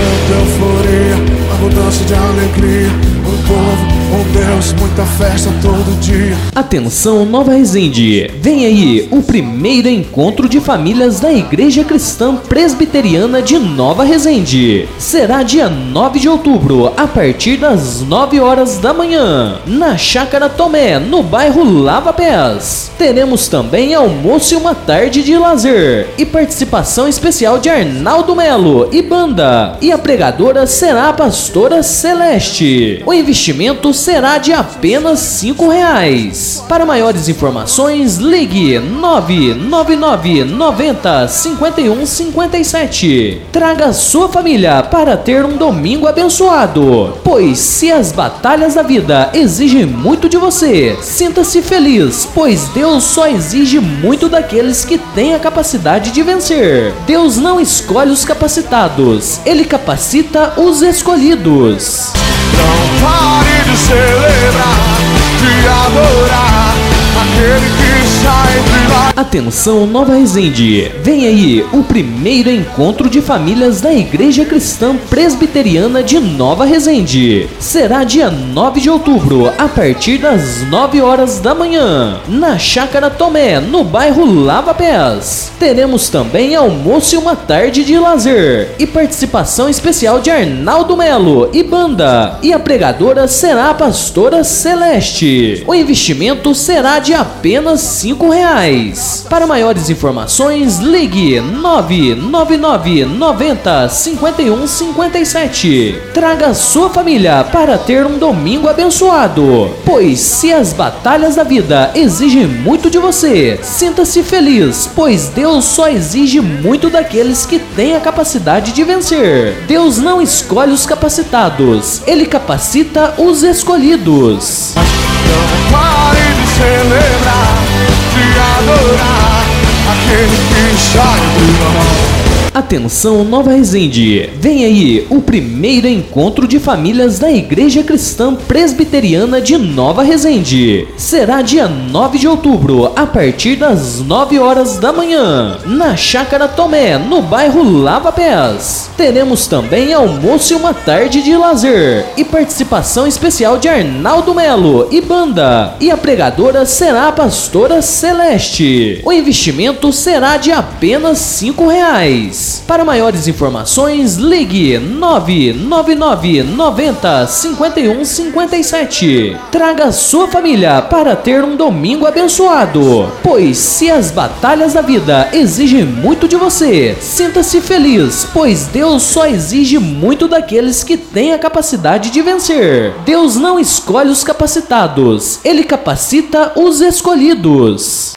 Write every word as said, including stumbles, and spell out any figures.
tanta euforia, abundância de alegria, um povo, um Deus, muita festa todo dia. Atenção, Nova Resende, vem aí o primeiro encontro de famílias da Igreja Cristã Presbiteriana de Nova Resende. Será dia nove de outubro, a partir das nove horas da manhã, na Chácara Tomé, no bairro Lava Pés. Teremos também almoço e uma tarde de lazer e participação especial de Arnaldo Melo e banda, e a pregadora será a pastora Celeste. O investimento será de apenas cinco reais. Para maiores informações, ligue nove nove nove noventa cinquenta e um cinquenta e sete. Traga sua família para ter um domingo abençoado, pois se as batalhas da vida exigem muito de você, sinta-se feliz, pois Deus só exige muito daqueles que têm a capacidade de vencer. Deus não escolhe os capacitados, Ele capacita os escolhidos. Não pare de celebrar, de adorar aquele que sai de lá. Atenção, Nova Resende, vem aí o primeiro encontro de famílias da Igreja Cristã Presbiteriana de Nova Resende. Será dia nove de outubro, a partir das nove horas da manhã, na Chácara Tomé, no bairro Lava Pés. Teremos também almoço e uma tarde de lazer e participação especial de Arnaldo Melo e banda, e a pregadora será a pastora Celeste. O investimento será de apenas cinco reais. Para maiores informações, ligue nove nove nove noventa cinquenta e um cinquenta e sete. Traga sua família para ter um domingo abençoado, pois se as batalhas da vida exigem muito de você, sinta-se feliz, pois Deus só exige muito daqueles que têm a capacidade de vencer. Deus não escolhe os capacitados, Ele capacita os escolhidos. Não pare de celebrar, de adorar aquele que sai de lá. Atenção, Nova Resende, vem aí o primeiro encontro de famílias da Igreja Cristã Presbiteriana de Nova Resende. Será dia nove de outubro, a partir das nove horas da manhã, na Chácara Tomé, no bairro Lava Pés. Teremos também almoço e uma tarde de lazer e participação especial de Arnaldo Melo e banda, e a pregadora será a pastora Celeste. O investimento será de apenas cinco reais. Para maiores informações, ligue nove nove nove noventa cinquenta e um cinquenta e sete. Traga sua família para ter um domingo abençoado, pois se as batalhas da vida exigem muito de você, sinta-se feliz, pois Deus só exige muito daqueles que têm a capacidade de vencer. Deus não escolhe os capacitados, Ele capacita os escolhidos.